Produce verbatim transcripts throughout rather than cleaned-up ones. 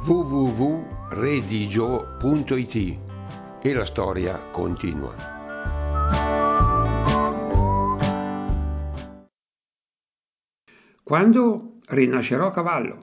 w w w punto redigio punto it e la storia continua. Quando rinascerò a cavallo.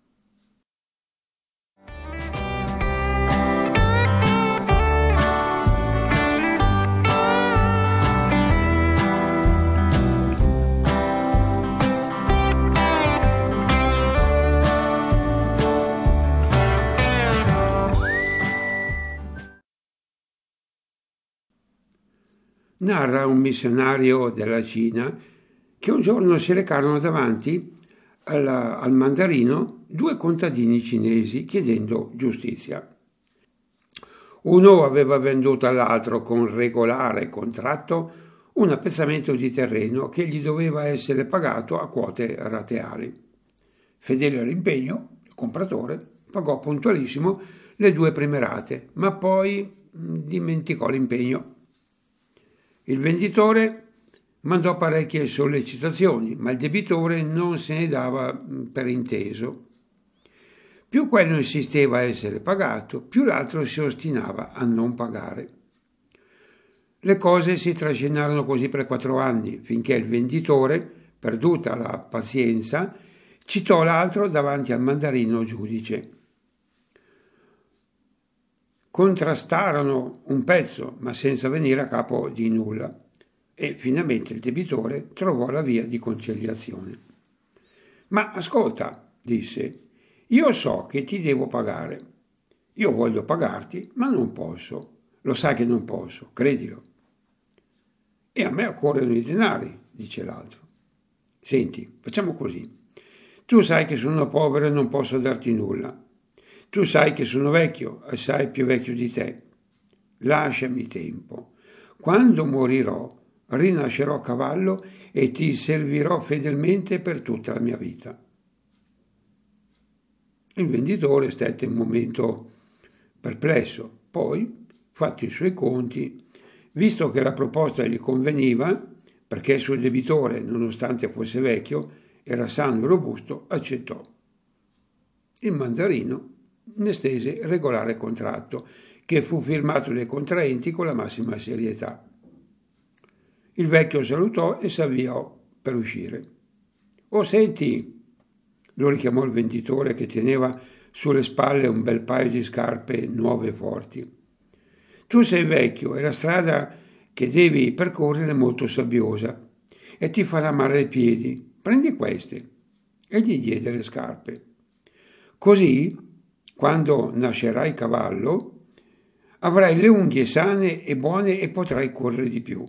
Narra un missionario della Cina che un giorno si recarono davanti alla, al mandarino due contadini cinesi chiedendo giustizia. Uno aveva venduto all'altro con regolare contratto un appezzamento di terreno che gli doveva essere pagato a quote rateali. Fedele all'impegno, il compratore pagò puntualissimo le due prime rate, ma poi dimenticò l'impegno. Il venditore mandò parecchie sollecitazioni, ma il debitore non se ne dava per inteso. Più quello insisteva a essere pagato, più l'altro si ostinava a non pagare. Le cose si trascinarono così per quattro anni, finché il venditore, perduta la pazienza, citò l'altro davanti al mandarino giudice. Contrastarono un pezzo, ma senza venire a capo di nulla, e finalmente il debitore trovò la via di conciliazione. Ma ascolta, disse, io so che ti devo pagare. Io voglio pagarti, ma non posso. Lo sai che non posso, credilo. E a me occorrono i denari, dice l'altro. Senti, facciamo così. Tu sai che sono povero e non posso darti nulla. Tu sai che sono vecchio, assai più vecchio di te. Lasciami tempo. Quando morirò, rinascerò a cavallo e ti servirò fedelmente per tutta la mia vita. Il venditore stette un momento perplesso, poi, fatti i suoi conti, visto che la proposta gli conveniva, perché il suo debitore, nonostante fosse vecchio, era sano e robusto, accettò. Il mandarino ne stese il regolare contratto, che fu firmato dai contraenti con la massima serietà. Il vecchio salutò e si avviò per uscire. «Oh, senti!» lo richiamò il venditore che teneva sulle spalle un bel paio di scarpe nuove e forti. «Tu sei vecchio e la strada che devi percorrere è molto sabbiosa e ti farà male ai piedi. Prendi queste!» E gli diede le scarpe. «Così, quando nascerai cavallo, avrai le unghie sane e buone e potrai correre di più.»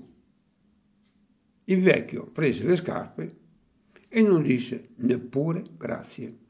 Il vecchio prese le scarpe e non disse neppure grazie.